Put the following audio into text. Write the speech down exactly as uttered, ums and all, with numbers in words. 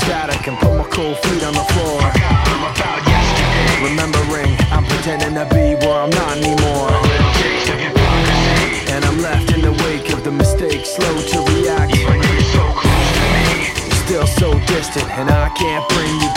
static and put my cold feet on the floor. I'm about yesterday. Remembering, I'm pretending to be where I'm not anymore. A little taste of hypocrisy, and I'm left in the wake of the mistakes, slow to